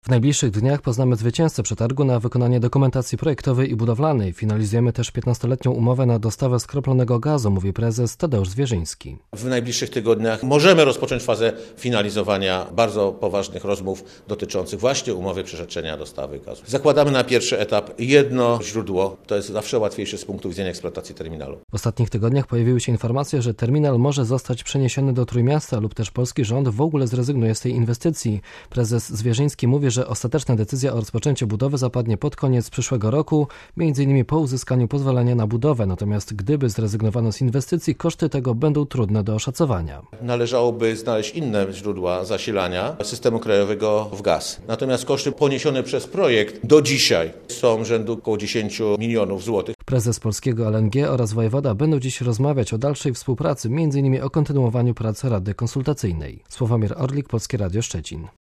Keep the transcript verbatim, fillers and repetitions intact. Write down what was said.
W najbliższych dniach poznamy zwycięzcę przetargu na wykonanie dokumentacji projektowej i budowlanej. Finalizujemy też piętnastoletnią umowę na dostawę skroplonego gazu, mówi prezes Tadeusz Zwierzyński. W najbliższych tygodniach możemy rozpocząć fazę finalizowania bardzo poważnych rozmów dotyczących właśnie umowy przekształcenia dostawy gazu. Zakładamy na pierwszy etap jedno źródło, to jest zawsze łatwiejsze z punktu widzenia eksploatacji terminalu. W ostatnich tygodniach pojawiły się informacje, że terminal może zostać przeniesiony do Trójmiasta lub też polski rząd w ogóle zrezygnuje z tej inwestycji. Prezes Zwierzyński mówi, że ostateczna decyzja o rozpoczęciu budowy zapadnie pod koniec przyszłego roku, między innymi po uzyskaniu pozwolenia na budowę. Natomiast gdyby zrezygnowano z inwestycji, koszty tego będą trudne do oszacowania. Należałoby znaleźć inne źródła zasilania systemu krajowego w gaz. Natomiast koszty poniesione przez projekt do dzisiaj są rzędu około dziesięć milionów złotych. Prezes Polskiego L N G oraz wojewoda będą dziś rozmawiać o dalszej współpracy, między innymi o kontynuowaniu pracy Rady Konsultacyjnej. Sławomir Orlik, Polskie Radio Szczecin.